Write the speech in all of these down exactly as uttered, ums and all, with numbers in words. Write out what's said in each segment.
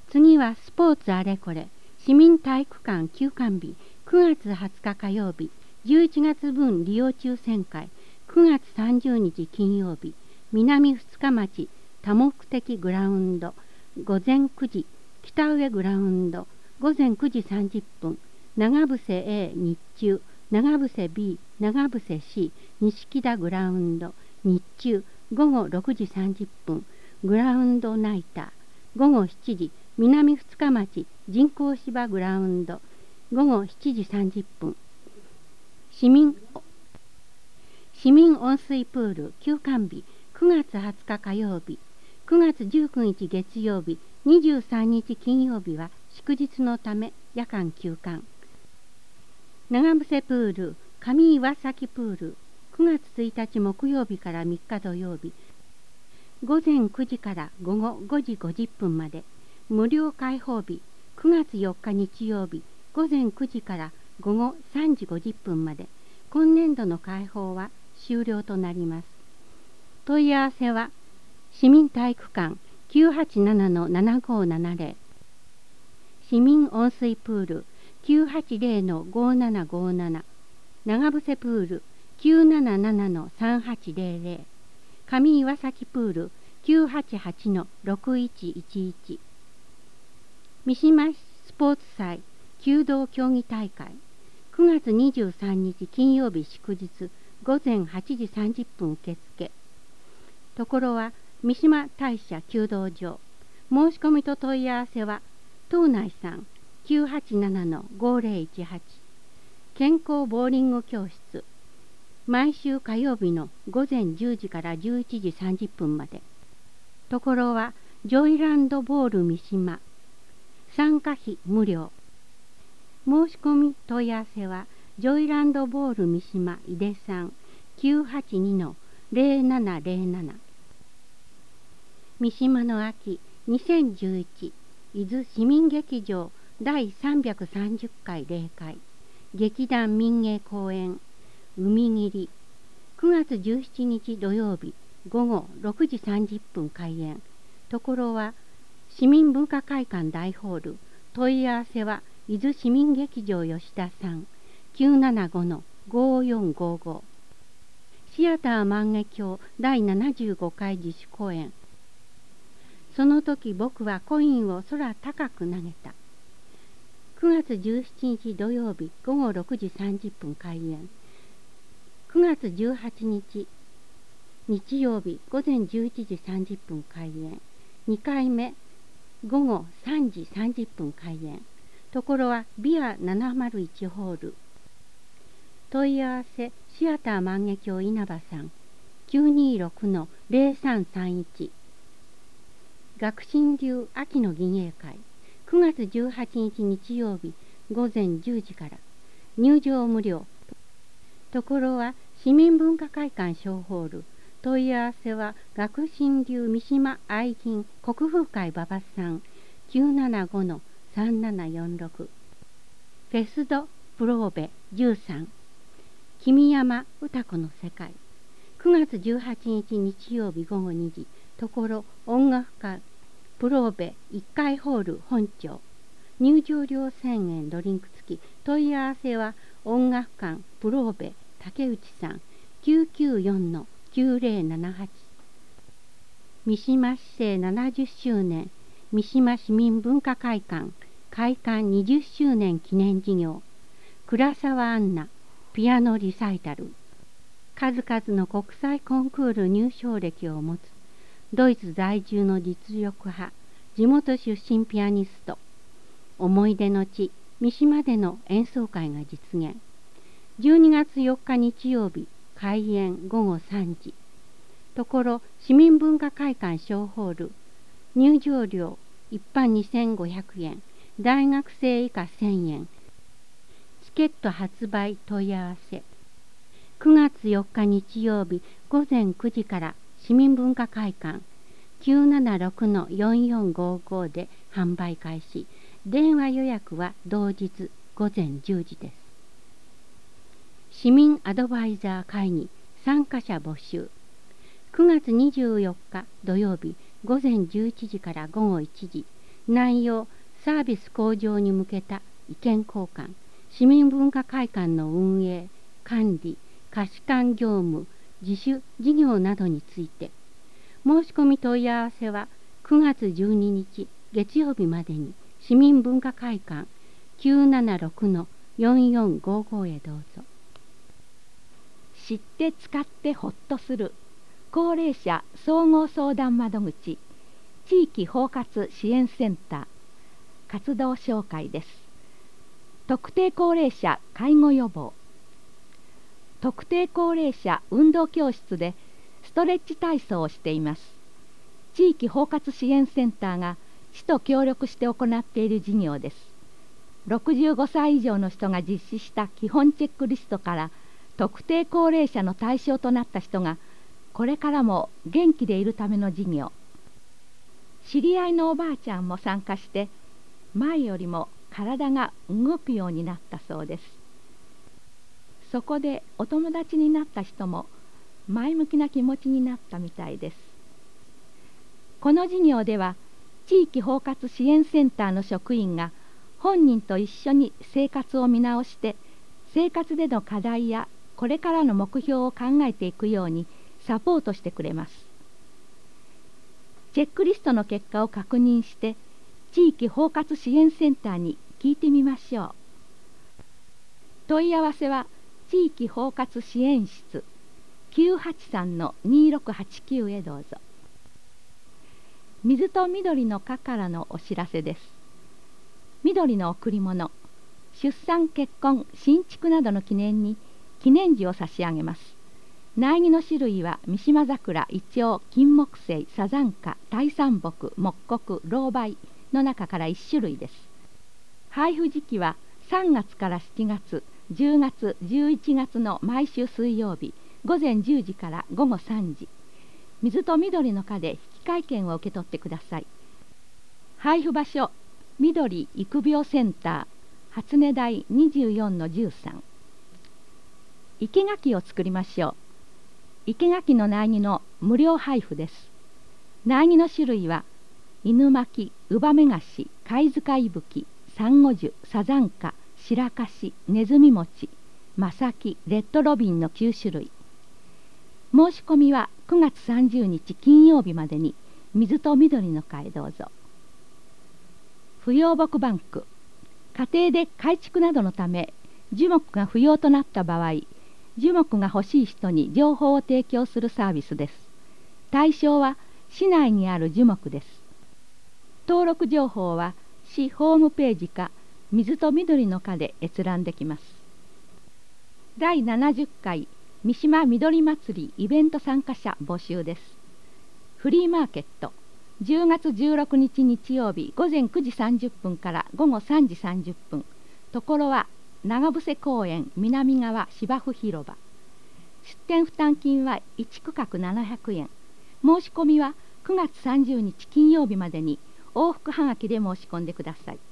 次はスポーツあれこれ市民体育館休館日くがつはつか火曜日じゅういちがつぶん利用抽選会くがつさんじゅうにち金曜日南二日町多目的グラウンド午前くじ北上グラウンド午前くじさんじゅっぷん長伏 A 日中長伏 B 長伏 C 錦田グラウンド日中午後ろくじさんじゅっぷんグラウンドナイター午後しちじ南二日町人工芝グラウンド午後しちじさんじゅっぷん市民市民温水プール休館日くがつはつか火曜日くがつじゅうくにち月曜日にじゅうさんにち金曜日は祝日のため夜間休館長伏プール上岩崎プールくがつついたち木曜日からみっか土曜日午前くじから午後ごじごじゅっぷんまで無料開放日くがつよっか日曜日午前くじから午後さんじごじゅっぷんまで今年度の開放は終了となります。問い合わせは市民体育館 きゅうはちななのななごーななぜろ 市民温水プール きゅうはちぜろのごーななごーなな 長伏プール きゅうななななのさんはちぜろぜろ 上岩崎プール きゅうはちはちのろくいちいちいち 三島スポーツ祭弓道競技大会くがつにじゅうさんにち金曜日祝日午前はちじさんじゅっぷん受付ところは三島大社弓道場申し込みと問い合わせは東内さん きゅうはちななのごーぜろいちはち 健康ボーリング教室毎週火曜日の午前じゅうじからじゅういちじさんじゅっぷんまでところはジョイランドボール三島参加費無料申し込み問い合わせはジョイランドボール三島井出さん きゅうはちにのぜろななぜろなな 三島の秋にせんじゅういち伊豆市民劇場だいさんびゃくさんじゅっかい例会劇団民芸公演海切りくがつじゅうしちにち土曜日午後ろくじさんじゅっぷん開演ところは市民文化会館大ホール問い合わせは伊豆市民劇場吉田さん きゅうななごのごーよんごーご シアター万華鏡だいななじゅうごかい自主公演その時僕はコインを空高く投げたくがつじゅうしちにち土曜日午後ろくじさんじゅっぷん開演くがつじゅうはちにち日曜日午前じゅういちじさんじゅっぷん開演にかいめ午後さんじさんじゅっぷん開演ところはビアななまるいちホール問い合わせシアター万華鏡稲葉さん きゅうにろくのぜろさんさんいち学神流秋の技芸会くがつじゅうはちにち日曜日午前じゅうじから入場無料ところは市民文化会館小ホール問い合わせは学神流三島愛人国風会馬場さん きゅうななごのさんななよんろく フェスドプローベじゅうさん君山歌子の世界くがつじゅうはちにち日曜日午後にじところ音楽会プローベいっかいホール本町入場料せんえんドリンク付き問い合わせは音楽館プローベ竹内さん きゅうきゅうよんのきゅうぜろななはち 三島市政ななじゅっしゅうねん三島市民文化会館開館にじゅっしゅうねん記念事業倉沢アンナピアノリサイタル数々の国際コンクール入賞歴を持つドイツ在住の実力派地元出身ピアニスト思い出の地三島での演奏会が実現じゅうにがつよっか日曜日開演ごごさんじところ市民文化会館小ホール入場料一般にせんごひゃくえん大学生以下せんえんチケット発売問い合わせくがつよっか日曜日午前くじから市民文化会館 きゅうななろくのよんよんごーごー で販売開始電話予約は同日午前じゅうじです市民アドバイザー会議参加者募集くがつにじゅうよっか土曜日午前じゅういちじから午後いちじ内容、サービス向上に向けた意見交換、市民文化会館の運営、管理、貸し館業務、自主事業などについて、申し込み問い合わせはくがつじゅうににち月曜日までに市民文化会館 きゅうななろくのよんよんごご へどうぞ。 知って使ってほっとする高齢者総合相談窓口地域包括支援センター活動紹介です。特定高齢者介護予防、特定高齢者運動教室でストレッチ体操をしています。地域包括支援センターが市と協力して行っている事業です。ろくじゅうごさい以上の人が実施した基本チェックリストから特定高齢者の対象となった人がこれからも元気でいるための事業。知り合いのおばあちゃんも参加して前よりも体が動くようになったそうです。そこでお友達になった人も前向きな気持ちになったみたいです。この事業では地域包括支援センターの職員が本人と一緒に生活を見直して生活での課題やこれからの目標を考えていくようにサポートしてくれます。チェックリストの結果を確認して地域包括支援センターに聞いてみましょう。問い合わせは地域包括支援室 きゅうはちさんのにろくはちきゅう へどうぞ。水と緑の課からのお知らせです。緑の贈り物、出産、結婚、新築などの記念に記念樹を差し上げます。苗木の種類は三島桜、イチョウ、金木犀、サザンカ、大山木、木樨、ロウバイの中からいち種類です。配布時期はさんがつからしちがつ、じゅうがつ、じゅういちがつの毎週水曜日ごぜんじゅうじからごごさんじ、水と緑の課で引換券を受け取ってください。配布場所、緑育苗センター、初音台 にじゅうよんのじゅうさん。生け垣を作りましょう。生け垣の苗木の無料配布です。苗木の種類は犬巻、ウバメガシ、貝塚いぶき、サンゴ樹、サザンカ、白樫、ネズミ餅、マサキ、レッドロビンのきゅう種類。申し込みはくがつさんじゅうにち金曜日までに水と緑の課へどうぞ。不要木バンク、家庭で改築などのため樹木が不要となった場合、樹木が欲しい人に情報を提供するサービスです。対象は市内にある樹木です。登録情報は市ホームページか水と緑の課で閲覧できます。だいななじゅっかい三島みどり祭りイベント参加者募集です。フリーマーケット、じゅうがつじゅうろくにち日曜日ごぜんくじさんじゅっぷんからごごさんじさんじゅっぷん。ところは長伏公園南側芝生広場。出店負担金はいちくかくななひゃくえん。申し込みはくがつさんじゅうにち金曜日までに往復はがきで申し込んでください。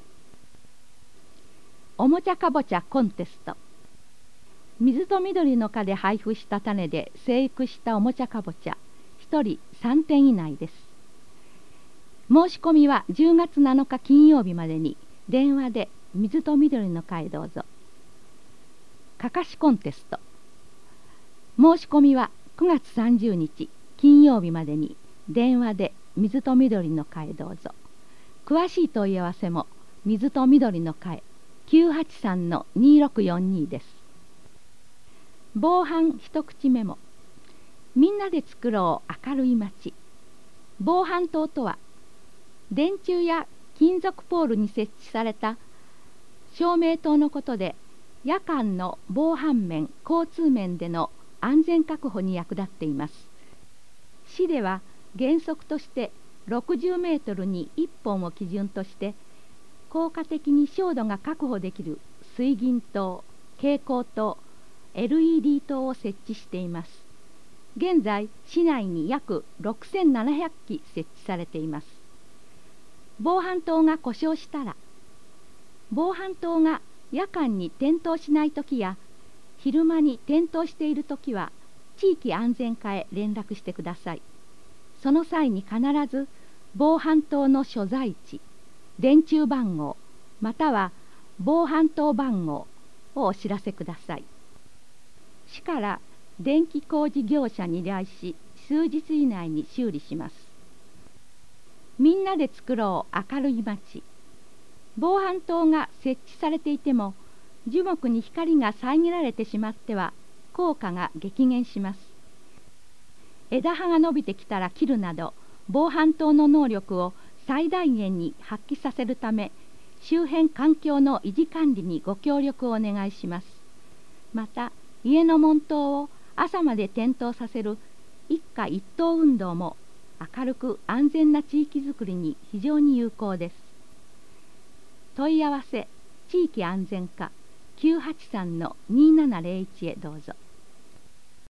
おもちゃかぼちゃコンテスト。水と緑の課で配布した種で生育したおもちゃかぼちゃひとりさんてん以内です。申し込みはじゅうがつなのか金曜日までに電話で水と緑の課へどうぞ。かかしコンテスト。申し込みはくがつさんじゅうにち金曜日までに電話で水と緑の課へどうぞ。詳しい問い合わせも水と緑の課へ きゅうはちさんのにろくよんに です。防犯一口メモ。みんなで作ろう明るい街。防犯灯とは電柱や金属ポールに設置された照明灯のことで、夜間の防犯面、交通面での安全確保に役立っています。市では原則としてろくじゅうメートルにいっぽんを基準として効果的に照度が確保できる水銀灯、蛍光灯、エルイーディー 灯を設置しています。現在市内に約ろくせんななひゃくき設置されています。防犯灯が故障したら、防犯灯が夜間に点灯しないときや昼間に点灯しているときは地域安全課へ連絡してください。その際に必ず防犯灯の所在地、 電柱番号または防犯灯番号をお知らせください。市から電気工事業者に依頼し、数日以内に修理します。みんなで作ろう明るい街。防犯灯が設置されていても、樹木に光が遮られてしまっては効果が激減します。枝葉が伸びてきたら切るなど、防犯灯の能力を最大限に発揮させるため、周辺環境の維持管理にご協力をお願いします。また、家の門灯を朝まで点灯させる一家一灯運動も明るく安全な地域づくりに非常に有効です。問い合わせ地域安全課 きゅうはちさんのにーななゼロいち へどうぞ。